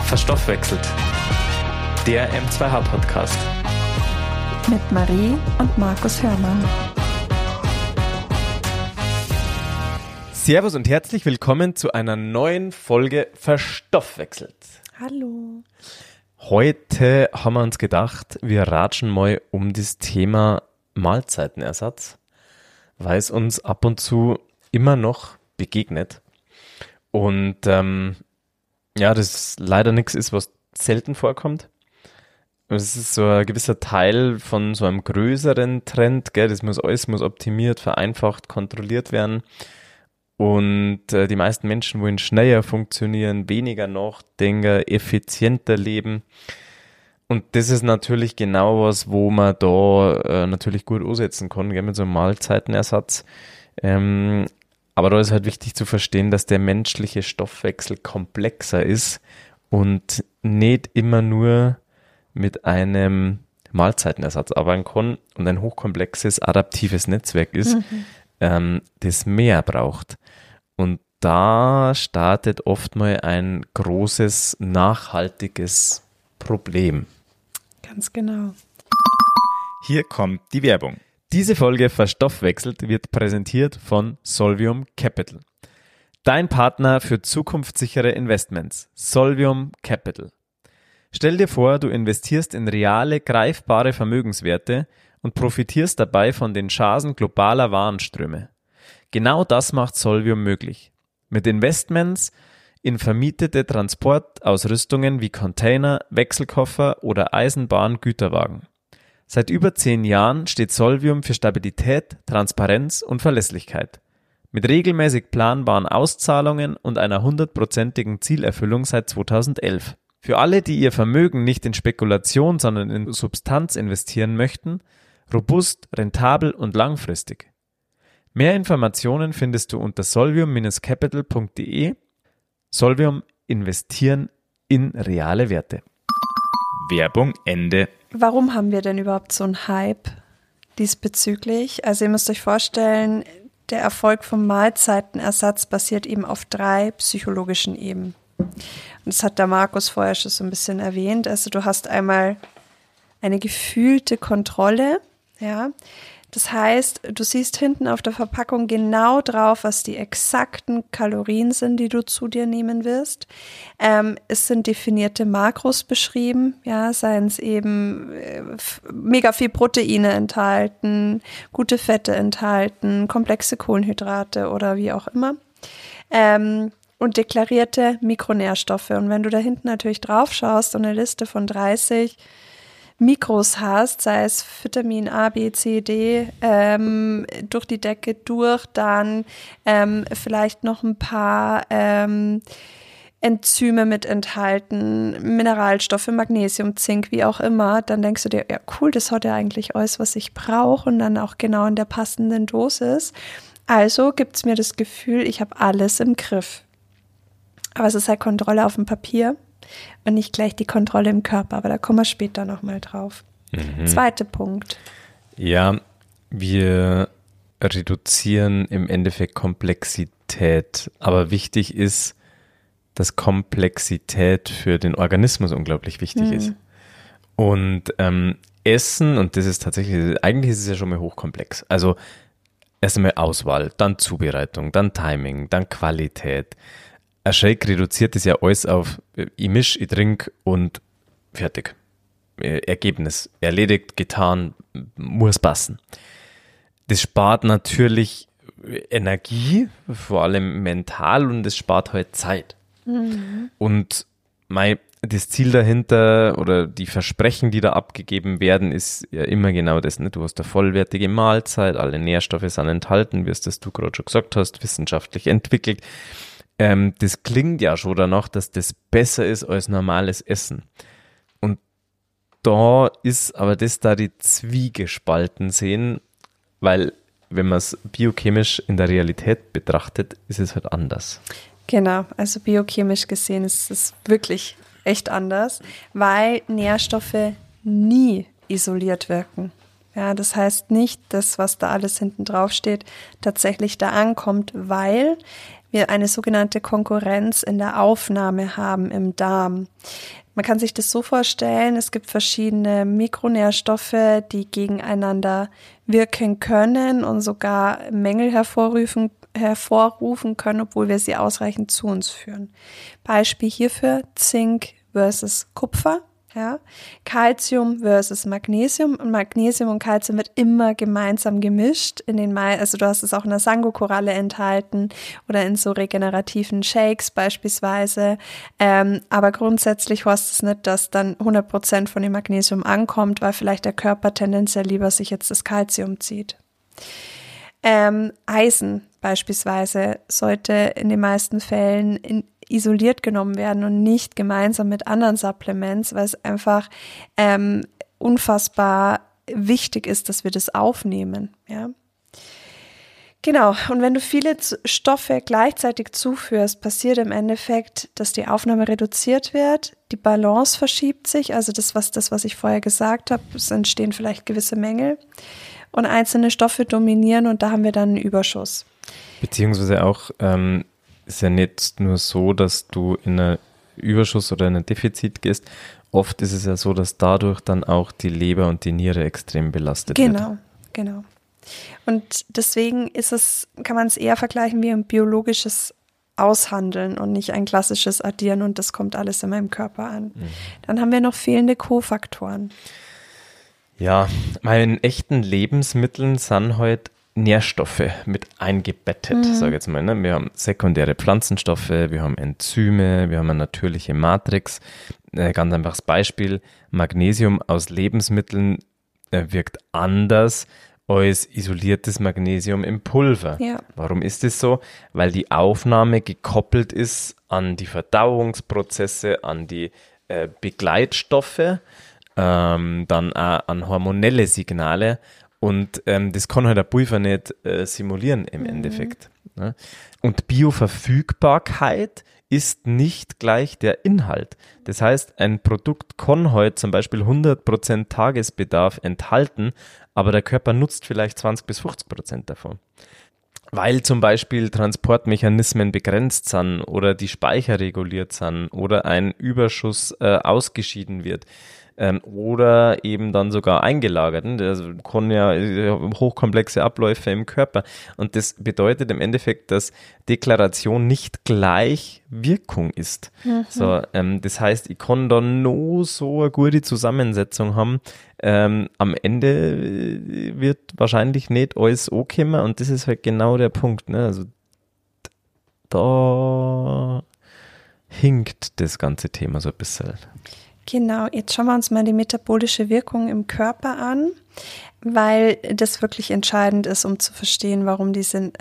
Verstoffwechselt. Der M2H-Podcast. Mit Marie und Markus Hörmann. Servus und herzlich willkommen zu einer neuen Folge Verstoffwechselt. Hallo. Heute haben wir uns gedacht, wir ratschen mal um das Thema Mahlzeitenersatz, weil es uns ab und zu immer noch begegnet. Und das leider nichts ist, was selten vorkommt. Es ist so ein gewisser Teil von so einem größeren Trend, gell? Alles muss optimiert, vereinfacht, kontrolliert werden. Und die meisten Menschen wollen schneller funktionieren, weniger nachdenken, effizienter leben. Und das ist natürlich genau was, wo man da natürlich gut umsetzen kann, gell? Mit so einem Mahlzeitenersatz. Aber da ist halt wichtig zu verstehen, dass der menschliche Stoffwechsel komplexer ist und nicht immer nur mit einem Mahlzeitenersatz arbeiten kann und ein hochkomplexes, adaptives Netzwerk ist, das mehr braucht. Und da startet oft mal ein großes, nachhaltiges Problem. Ganz genau. Hier kommt die Werbung. Diese Folge Verstoffwechselt wird präsentiert von Solvium Capital. Dein Partner für zukunftssichere Investments. Solvium Capital. Stell dir vor, du investierst in reale, greifbare Vermögenswerte und profitierst dabei von den Chancen globaler Warenströme. Genau das macht Solvium möglich. Mit Investments in vermietete Transportausrüstungen wie Container, Wechselkoffer oder Eisenbahn-Güterwagen. Seit über 10 Jahren steht Solvium für Stabilität, Transparenz und Verlässlichkeit. Mit regelmäßig planbaren Auszahlungen und einer 100%igen Zielerfüllung seit 2011. Für alle, die ihr Vermögen nicht in Spekulation, sondern in Substanz investieren möchten, robust, rentabel und langfristig. Mehr Informationen findest du unter solvium-capital.de. Solvium investieren in reale Werte. Werbung Ende. Warum haben wir denn überhaupt so einen Hype diesbezüglich? Also ihr müsst euch vorstellen, der Erfolg vom Mahlzeitenersatz basiert eben auf 3 psychologischen Ebenen. Und das hat der Markus vorher schon so ein bisschen erwähnt. Also du hast einmal eine gefühlte Kontrolle, ja. Das heißt, du siehst hinten auf der Verpackung genau drauf, was die exakten Kalorien sind, die du zu dir nehmen wirst. Es sind definierte Makros beschrieben, ja, seien es eben mega viel Proteine enthalten, gute Fette enthalten, komplexe Kohlenhydrate oder wie auch immer. Und deklarierte Mikronährstoffe. Und wenn du da hinten natürlich drauf schaust und eine Liste von 30 Mikros hast, sei es Vitamin A, B, C, D, durch die Decke durch, dann vielleicht noch ein paar Enzyme mit enthalten, Mineralstoffe, Magnesium, Zink, wie auch immer, dann denkst du dir, ja cool, das hat ja eigentlich alles, was ich brauche und dann auch genau in der passenden Dosis. Also gibt's mir das Gefühl, ich habe alles im Griff. Aber es ist halt Kontrolle auf dem Papier und nicht gleich die Kontrolle im Körper, aber da kommen wir später nochmal drauf. Zweiter Punkt. Ja, wir reduzieren im Endeffekt Komplexität, aber wichtig ist, dass Komplexität für den Organismus unglaublich wichtig ist. Und Essen, und das ist tatsächlich, eigentlich ist es ja schon mal hochkomplex. Also erst einmal Auswahl, dann Zubereitung, dann Timing, dann Qualität. Ein Shake reduziert es ja alles auf ich misch, ich trink und fertig. Ergebnis erledigt, getan, muss passen. Das spart natürlich Energie, vor allem mental, und es spart halt Zeit. Und das Ziel dahinter oder die Versprechen, die da abgegeben werden, ist ja immer genau das. Ne? Du hast eine vollwertige Mahlzeit, alle Nährstoffe sind enthalten, wie es das du gerade schon gesagt hast, wissenschaftlich entwickelt. Das klingt ja schon danach, dass das besser ist als normales Essen. Und da ist aber das da die Zwiegespalten sehen, weil wenn man es biochemisch in der Realität betrachtet, ist es halt anders. Genau, also biochemisch gesehen ist es wirklich echt anders, weil Nährstoffe nie isoliert wirken. Ja, das heißt nicht, dass was da alles hinten drauf steht, tatsächlich da ankommt, weil wir eine sogenannte Konkurrenz in der Aufnahme haben im Darm. Man kann sich das so vorstellen, es gibt verschiedene Mikronährstoffe, die gegeneinander wirken können und sogar Mängel hervorrufen können, obwohl wir sie ausreichend zu uns führen. Beispiel hierfür Zink versus Kupfer. Ja, Calcium versus Magnesium, und Magnesium und Calcium wird immer gemeinsam gemischt also du hast es auch in der Sango-Koralle enthalten oder in so regenerativen Shakes beispielsweise, aber grundsätzlich heißt es nicht, dass dann 100% von dem Magnesium ankommt, weil vielleicht der Körper tendenziell lieber sich jetzt das Calcium zieht. Eisen beispielsweise sollte in den meisten Fällen isoliert genommen werden und nicht gemeinsam mit anderen Supplements, weil es einfach unfassbar wichtig ist, dass wir das aufnehmen. Ja? Genau, und wenn du viele Stoffe gleichzeitig zuführst, passiert im Endeffekt, dass die Aufnahme reduziert wird, die Balance verschiebt sich, also das, was ich vorher gesagt habe, es entstehen vielleicht gewisse Mängel und einzelne Stoffe dominieren und da haben wir dann einen Überschuss. Beziehungsweise auch ist ja nicht nur so, dass du in einen Überschuss oder in ein Defizit gehst. Oft ist es ja so, dass dadurch dann auch die Leber und die Niere extrem belastet wird. Genau. Und deswegen kann man es eher vergleichen wie ein biologisches Aushandeln und nicht ein klassisches Addieren und das kommt alles in meinem Körper an. Mhm. Dann haben wir noch fehlende Kofaktoren. Ja, in echten Lebensmitteln sind halt Nährstoffe mit eingebettet, sage ich jetzt mal. Ne? Wir haben sekundäre Pflanzenstoffe, wir haben Enzyme, wir haben eine natürliche Matrix. Ganz einfaches Beispiel, Magnesium aus Lebensmitteln wirkt anders als isoliertes Magnesium im Pulver. Ja. Warum ist es so? Weil die Aufnahme gekoppelt ist an die Verdauungsprozesse, an die Begleitstoffe, dann auch an hormonelle Signale. Und das kann halt der Pulver nicht simulieren im Endeffekt. Ne? Und Bioverfügbarkeit ist nicht gleich der Inhalt. Das heißt, ein Produkt kann halt zum Beispiel 100% Tagesbedarf enthalten, aber der Körper nutzt vielleicht 20-50% davon. Weil zum Beispiel Transportmechanismen begrenzt sind oder die Speicher reguliert sind oder ein Überschuss ausgeschieden wird. Oder eben dann sogar eingelagert. Das können ja hochkomplexe Abläufe im Körper. Und das bedeutet im Endeffekt, dass Deklaration nicht gleich Wirkung ist. Mhm. So, das heißt, ich kann da nur so eine gute Zusammensetzung haben. Am Ende wird wahrscheinlich nicht alles ankommen und das ist halt genau der Punkt. Ne? Also da hinkt das ganze Thema so ein bisschen. Genau, jetzt schauen wir uns mal die metabolische Wirkung im Körper an, weil das wirklich entscheidend ist, um zu verstehen, warum diese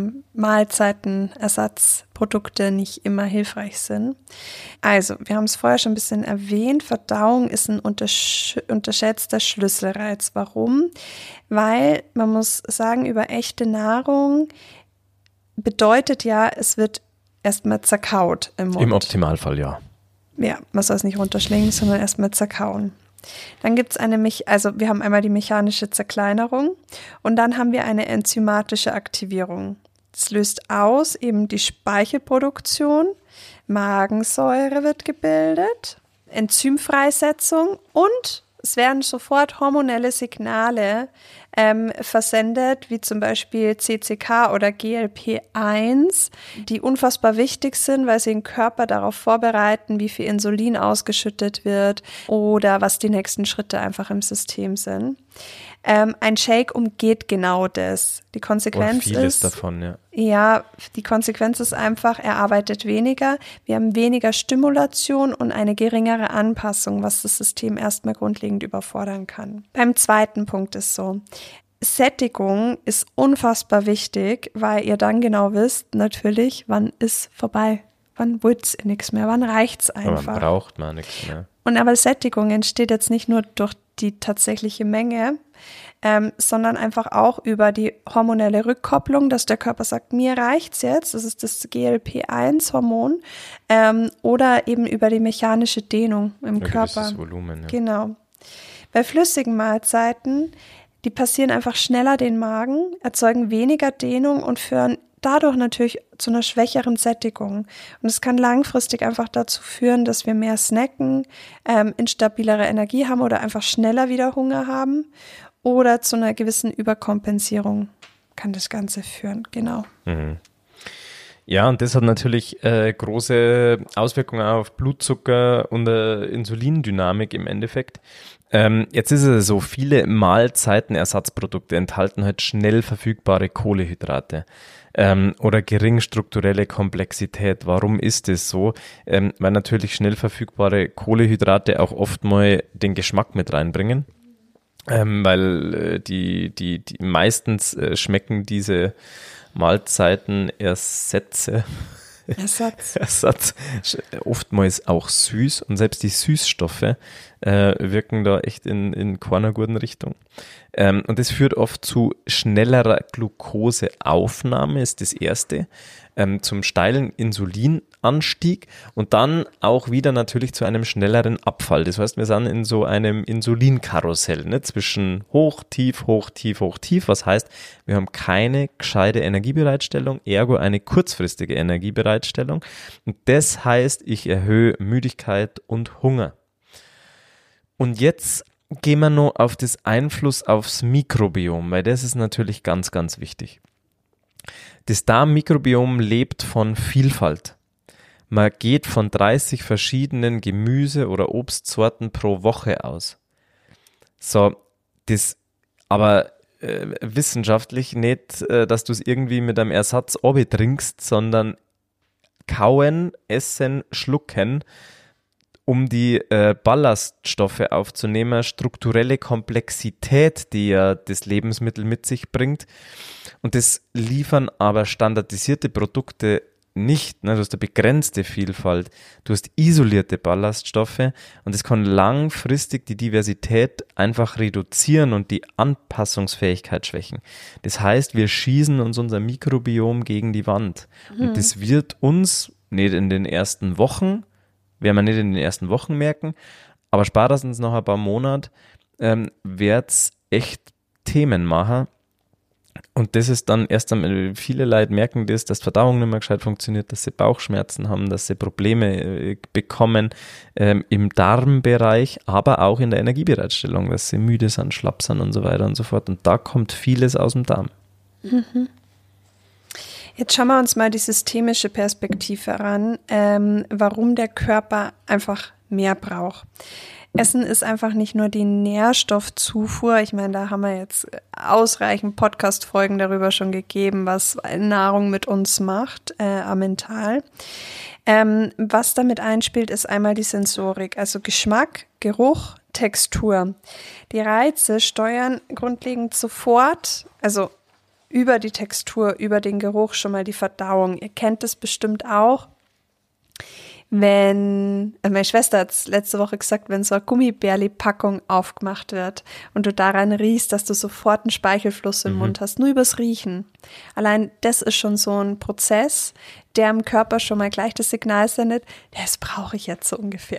Mahlzeitenersatzprodukte nicht immer hilfreich sind. Also, wir haben es vorher schon ein bisschen erwähnt, Verdauung ist ein unterschätzter Schlüsselreiz. Warum? Weil man muss sagen, über echte Nahrung bedeutet ja, es wird erstmal zerkaut im Mund. Im Optimalfall, ja. Ja, man soll es nicht runterschlingen, sondern erstmal zerkauen. Dann gibt es wir haben einmal die mechanische Zerkleinerung und dann haben wir eine enzymatische Aktivierung. Das löst aus eben die Speichelproduktion, Magensäure wird gebildet, Enzymfreisetzung und es werden sofort hormonelle Signale versendet, wie zum Beispiel CCK oder GLP-1, die unfassbar wichtig sind, weil sie den Körper darauf vorbereiten, wie viel Insulin ausgeschüttet wird oder was die nächsten Schritte einfach im System sind. Ein Shake umgeht genau das. Die Konsequenz vieles davon, ja. Ja, die Konsequenz ist einfach, er arbeitet weniger, wir haben weniger Stimulation und eine geringere Anpassung, was das System erstmal grundlegend überfordern kann. Beim zweiten Punkt ist so, Sättigung ist unfassbar wichtig, weil ihr dann genau wisst, natürlich, wann ist vorbei, wann willt's nichts mehr, wann reicht's einfach. Aber braucht man nichts mehr. Und aber Sättigung entsteht jetzt nicht nur durch die tatsächliche Menge, sondern einfach auch über die hormonelle Rückkopplung, dass der Körper sagt, mir reicht's jetzt, das ist das GLP-1-Hormon, oder eben über die mechanische Dehnung im Körper. Das Volumen, ja. Genau. Bei flüssigen Mahlzeiten, die passieren einfach schneller den Magen, erzeugen weniger Dehnung und führen dadurch natürlich zu einer schwächeren Sättigung. Und es kann langfristig einfach dazu führen, dass wir mehr snacken, instabilere Energie haben oder einfach schneller wieder Hunger haben oder zu einer gewissen Überkompensierung kann das Ganze führen, genau. Mhm. Ja, und das hat natürlich große Auswirkungen auf Blutzucker und Insulindynamik im Endeffekt. Jetzt ist es so, viele Mahlzeitenersatzprodukte enthalten halt schnell verfügbare Kohlenhydrate oder gering strukturelle Komplexität. Warum ist das so? Weil natürlich schnell verfügbare Kohlenhydrate auch oft mal den Geschmack mit reinbringen. Weil die meistens schmecken diese Mahlzeitenersätze Ersatz oftmals auch süß und selbst die Süßstoffe wirken da echt in keiner guten Richtung. Und das führt oft zu schnellerer Glukoseaufnahme, ist das erste, zum steilen Insulinanstieg und dann auch wieder natürlich zu einem schnelleren Abfall. Das heißt, wir sind in so einem Insulinkarussell, ne, zwischen hoch, tief, hoch, tief, hoch, tief. Was heißt, wir haben keine gescheite Energiebereitstellung, ergo eine kurzfristige Energiebereitstellung. Und das heißt, ich erhöhe Müdigkeit und Hunger. Und jetzt gehen wir noch auf das Einfluss aufs Mikrobiom, weil das ist natürlich ganz, ganz wichtig. Das Darmmikrobiom lebt von Vielfalt. Man geht von 30 verschiedenen Gemüse- oder Obstsorten pro Woche aus. So, das aber wissenschaftlich nicht, dass du es irgendwie mit einem Ersatz trinkst, sondern kauen, essen, schlucken, um die Ballaststoffe aufzunehmen, strukturelle Komplexität, die ja das Lebensmittel mit sich bringt. Und das liefern aber standardisierte Produkte nicht. Ne? Du hast eine begrenzte Vielfalt, du hast isolierte Ballaststoffe und das kann langfristig die Diversität einfach reduzieren und die Anpassungsfähigkeit schwächen. Das heißt, wir schießen uns unser Mikrobiom gegen die Wand. Und das wird uns nicht in den ersten Wochen, werden wir nicht in den ersten Wochen merken, aber spätestens nach ein paar Monaten wird es echt Themen machen. Und das ist dann erst einmal, viele Leute merken das, dass die Verdauung nicht mehr gescheit funktioniert, dass sie Bauchschmerzen haben, dass sie Probleme bekommen im Darmbereich, aber auch in der Energiebereitstellung, dass sie müde sind, schlapp sind und so weiter und so fort. Und da kommt vieles aus dem Darm. Mhm. Jetzt schauen wir uns mal die systemische Perspektive an, warum der Körper einfach mehr braucht. Essen ist einfach nicht nur die Nährstoffzufuhr. Ich meine, da haben wir jetzt ausreichend Podcast-Folgen darüber schon gegeben, was Nahrung mit uns macht, mental. Was damit einspielt, ist einmal die Sensorik, also Geschmack, Geruch, Textur. Die Reize steuern grundlegend sofort, also über die Textur, über den Geruch schon mal die Verdauung. Ihr kennt es bestimmt auch. Wenn, meine Schwester hat es letzte Woche gesagt, wenn so eine Gummibärli-Packung aufgemacht wird und du daran riechst, dass du sofort einen Speichelfluss im Mund hast, nur übers Riechen. Allein das ist schon so ein Prozess, der im Körper schon mal gleich das Signal sendet, das brauche ich jetzt so ungefähr.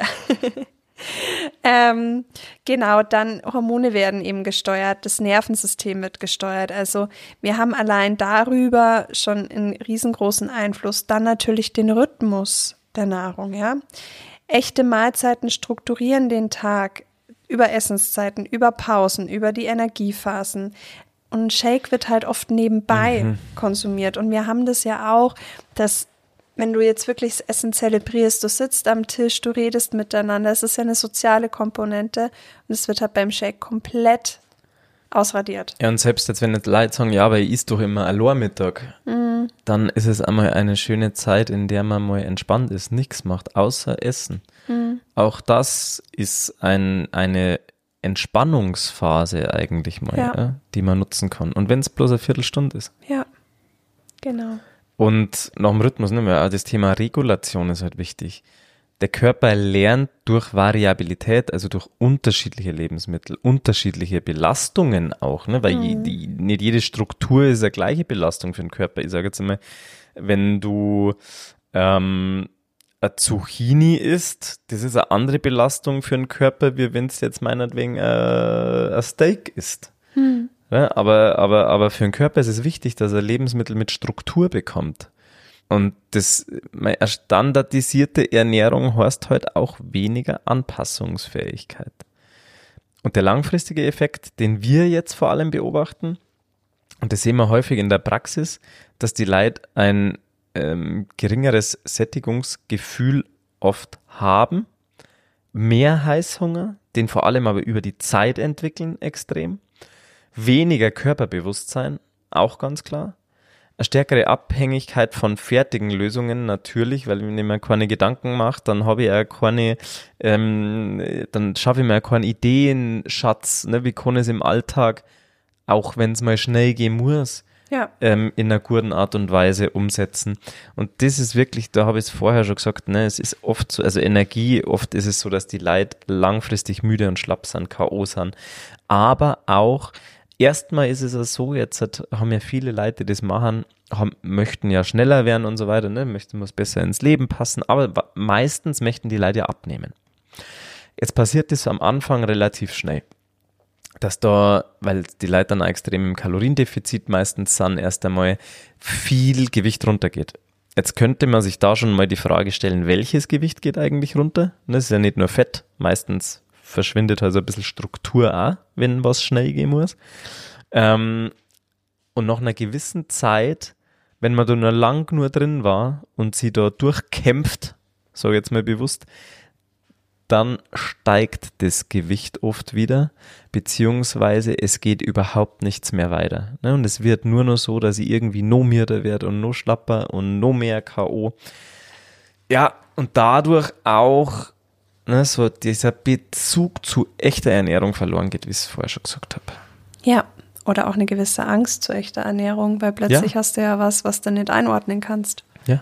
Genau, dann Hormone werden eben gesteuert, das Nervensystem wird gesteuert, also wir haben allein darüber schon einen riesengroßen Einfluss, dann natürlich den Rhythmus der Nahrung, ja. Echte Mahlzeiten strukturieren den Tag über Essenszeiten, über Pausen, über die Energiephasen. Und ein Shake wird halt oft nebenbei konsumiert. Und wir haben das ja auch, dass wenn du jetzt wirklich das Essen zelebrierst, du sitzt am Tisch, du redest miteinander, es ist ja eine soziale Komponente und es wird halt beim Shake komplett ausradiert. Ja, und selbst jetzt, wenn jetzt Leute sagen, ja, aber ich isse doch immer allein Mittag, dann ist es einmal eine schöne Zeit, in der man mal entspannt ist, nichts macht, außer essen. Auch das ist eine Entspannungsphase eigentlich mal, ja, die man nutzen kann. Und wenn es bloß eine Viertelstunde ist. Ja, genau. Und nach dem Rhythmus, ne, weil das Thema Regulation ist halt wichtig. Der Körper lernt durch Variabilität, also durch unterschiedliche Lebensmittel, unterschiedliche Belastungen auch, ne? Weil nicht jede Struktur ist eine gleiche Belastung für den Körper. Ich sage jetzt einmal, wenn du eine Zucchini isst, das ist eine andere Belastung für den Körper, wie wenn es jetzt meinetwegen ein Steak isst. Ja, aber für den Körper ist es wichtig, dass er Lebensmittel mit Struktur bekommt. Und meine standardisierte Ernährung heißt halt auch weniger Anpassungsfähigkeit. Und der langfristige Effekt, den wir jetzt vor allem beobachten, und das sehen wir häufig in der Praxis, dass die Leute ein geringeres Sättigungsgefühl oft haben, mehr Heißhunger, den vor allem aber über die Zeit entwickeln extrem, weniger Körperbewusstsein, auch ganz klar, eine stärkere Abhängigkeit von fertigen Lösungen natürlich, weil wenn ich mir keine Gedanken mache, dann habe ich ja keine, dann schaffe ich mir ja keinen Ideenschatz, ne? Wie kann ich es im Alltag, auch wenn es mal schnell gehen muss, in einer guten Art und Weise umsetzen. Und das ist wirklich, da habe ich es vorher schon gesagt, ne, es ist oft so, also Energie, oft ist es so, dass die Leute langfristig müde und schlapp sind, K.O. sind, aber auch erstmal ist es ja so, jetzt haben ja viele Leute, die das machen, möchten ja schneller werden und so weiter, ne? Muss besser ins Leben passen, aber meistens möchten die Leute ja abnehmen. Jetzt passiert das am Anfang relativ schnell, dass da, weil die Leute dann extrem im Kaloriendefizit meistens sind, erst einmal viel Gewicht runtergeht. Jetzt könnte man sich da schon mal die Frage stellen, welches Gewicht geht eigentlich runter? Das ist ja nicht nur Fett, meistens verschwindet also ein bisschen Struktur auch, wenn was schnell gehen muss. Und nach einer gewissen Zeit, wenn man da nur lang nur drin war und sie da durchkämpft, sage ich jetzt mal bewusst, dann steigt das Gewicht oft wieder, beziehungsweise es geht überhaupt nichts mehr weiter. Ne? Und es wird nur noch so, dass ich irgendwie noch mürder werde und noch schlapper und noch mehr K.O. Ja, und dadurch auch so dieser Bezug zu echter Ernährung verloren geht, wie ich es vorher schon gesagt habe. Ja, oder auch eine gewisse Angst zu echter Ernährung, weil plötzlich hast du ja was du nicht einordnen kannst. Ja.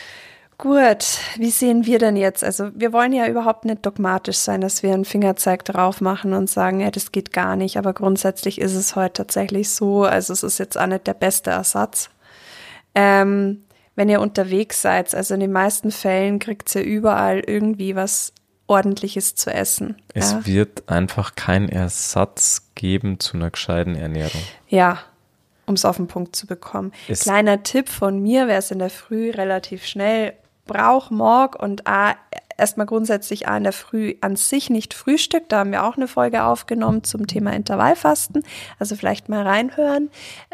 Gut, wie sehen wir denn jetzt? Also wir wollen ja überhaupt nicht dogmatisch sein, dass wir einen Fingerzeig drauf machen und sagen, ja, das geht gar nicht, aber grundsätzlich ist es heute tatsächlich so, also es ist jetzt auch nicht der beste Ersatz. Wenn ihr unterwegs seid, also in den meisten Fällen kriegt ihr überall irgendwie was Ordentliches zu essen. Es wird einfach keinen Ersatz geben zu einer gescheiten Ernährung. Ja, um es auf den Punkt zu bekommen. Kleiner Tipp von mir, wer es in der Früh relativ schnell braucht, mag und erstmal grundsätzlich in der Früh an sich nicht frühstückt. Da haben wir auch eine Folge aufgenommen zum Thema Intervallfasten. Also vielleicht mal reinhören.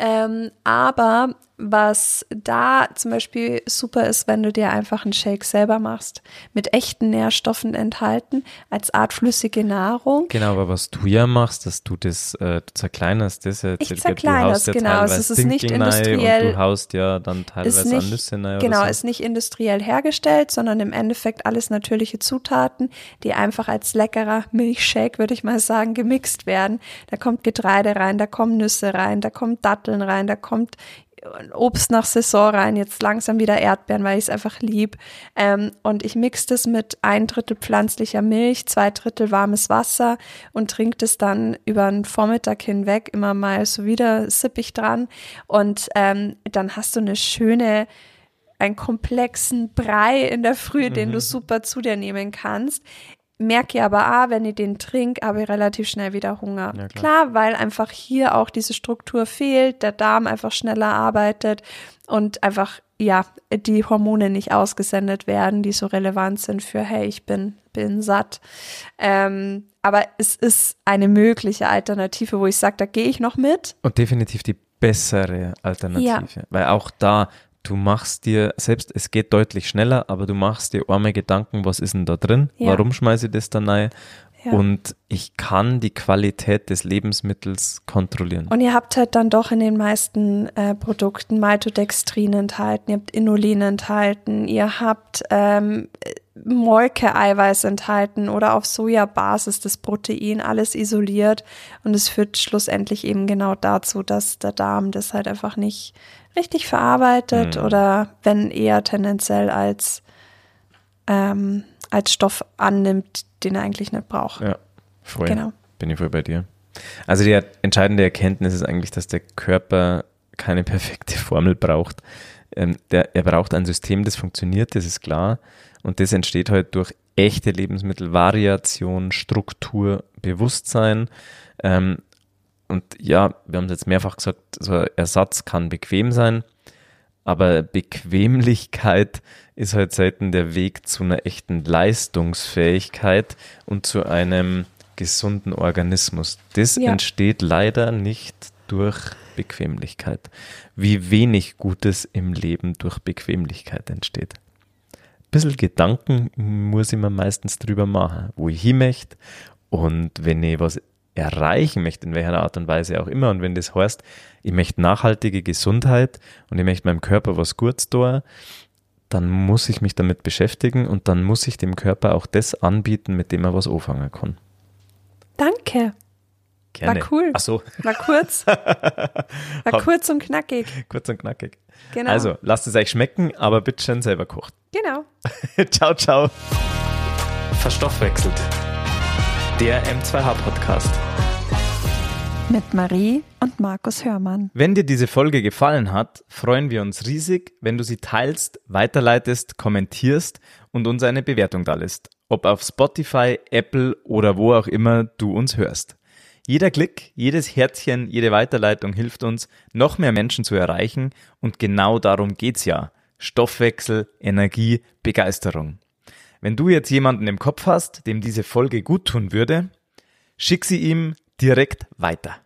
Aber was da zum Beispiel super ist, wenn du dir einfach einen Shake selber machst, mit echten Nährstoffen enthalten, als Art flüssige Nahrung. Genau, aber was du ja machst, dass du das du zerkleinerst, das ja, ich zerkleiner es, genau. Also es ist nicht industriell. Und du haust ja dann teilweise an Nüsse rein. Genau, oder so. ist nicht industriell hergestellt, sondern im Endeffekt alles natürliche Zutaten, die einfach als leckerer Milchshake, würde ich mal sagen, gemixt werden. Da kommt Getreide rein, da kommen Nüsse rein, da kommen Datteln rein, da kommt Obst nach Saison rein, jetzt langsam wieder Erdbeeren, weil ich es einfach lieb. Und ich mixe das mit 1/3 pflanzlicher Milch, 2/3 warmes Wasser und trinke das dann über den Vormittag hinweg immer mal so wieder sippig dran. Und dann hast du einen komplexen Brei in der Früh, den du super zu dir nehmen kannst. Merke aber wenn ich den trinke, habe ich relativ schnell wieder Hunger. Ja, klar, weil einfach hier auch diese Struktur fehlt, der Darm einfach schneller arbeitet und einfach, die Hormone nicht ausgesendet werden, die so relevant sind für, hey, ich bin satt. Aber es ist eine mögliche Alternative, wo ich sage, da gehe ich noch mit. Und definitiv die bessere Alternative, weil auch da du machst dir, selbst es geht deutlich schneller, aber du machst dir arme Gedanken, was ist denn da drin? Ja. Warum schmeiße ich das da rein? Ja. Und ich kann die Qualität des Lebensmittels kontrollieren. Und ihr habt halt dann doch in den meisten Produkten Maltodextrin enthalten, ihr habt Inulin enthalten, ihr habt Molke-Eiweiß enthalten oder auf Sojabasis das Protein, alles isoliert. Und es führt schlussendlich eben genau dazu, dass der Darm das halt einfach nicht richtig verarbeitet oder wenn eher tendenziell als Stoff annimmt, den er eigentlich nicht braucht. Ja, voll. Genau. Bin ich voll bei dir. Also die entscheidende Erkenntnis ist eigentlich, dass der Körper keine perfekte Formel braucht. Er braucht ein System, das funktioniert, das ist klar. Und das entsteht halt durch echte Lebensmittelvariation, Struktur, Bewusstsein. Und ja, wir haben es jetzt mehrfach gesagt, so ein Ersatz kann bequem sein, aber Bequemlichkeit ist halt selten der Weg zu einer echten Leistungsfähigkeit und zu einem gesunden Organismus. Das entsteht leider nicht durch Bequemlichkeit. Wie wenig Gutes im Leben durch Bequemlichkeit entsteht. Ein bisschen Gedanken muss ich mir meistens drüber machen, wo ich hin möchte und wenn ich was erreichen möchte, in welcher Art und Weise auch immer. Und wenn das heißt, ich möchte nachhaltige Gesundheit und ich möchte meinem Körper was Gutes tun, dann muss ich mich damit beschäftigen und dann muss ich dem Körper auch das anbieten, mit dem er was anfangen kann. Danke. Gerne. War cool. Ach so. War kurz. War kurz und knackig. Kurz und knackig. Genau. Also, lasst es euch schmecken, aber bitte schön selber kocht. Genau. Ciao, ciao. Verstoffwechselt. Der M2H-Podcast. Mit Marie und Markus Hörmann. Wenn dir diese Folge gefallen hat, freuen wir uns riesig, wenn du sie teilst, weiterleitest, kommentierst und uns eine Bewertung dalässt. Ob auf Spotify, Apple oder wo auch immer du uns hörst. Jeder Klick, jedes Herzchen, jede Weiterleitung hilft uns, noch mehr Menschen zu erreichen und genau darum geht's ja. Stoffwechsel, Energie, Begeisterung. Wenn du jetzt jemanden im Kopf hast, dem diese Folge gut tun würde, schick sie ihm direkt weiter.